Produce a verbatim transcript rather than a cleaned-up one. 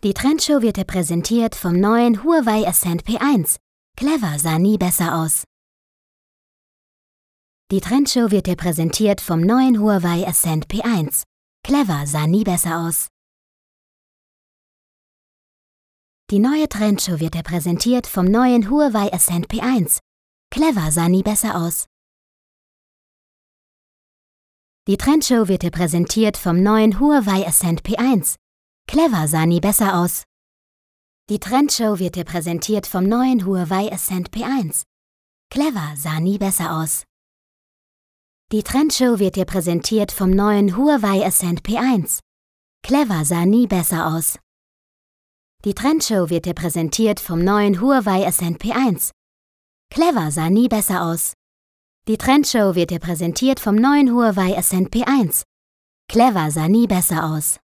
Die Trendshow wird dir präsentiert vom neuen Huawei Ascend P eins. Clever sah nie besser aus. Die Trendshow wird dir präsentiert vom neuen Huawei Ascend P eins. Clever sah nie besser aus. Die neue Trendshow wird dir präsentiert vom neuen Huawei Ascend P eins. Clever sah nie besser aus. Die Trendshow wird dir präsentiert vom neuen Huawei Ascend P eins. Clever sah nie besser aus. Die Trendshow wird dir präsentiert vom neuen Huawei Ascend P eins. Clever sah nie besser aus. Die Trendshow wird dir präsentiert vom neuen Huawei Ascend P eins. Clever sah nie besser aus. Die Trendshow wird dir präsentiert vom neuen Huawei Ascend P eins. Clever sah nie besser aus. Die Trendshow wird dir präsentiert vom neuen Huawei Ascend P eins. Clever sah nie besser aus.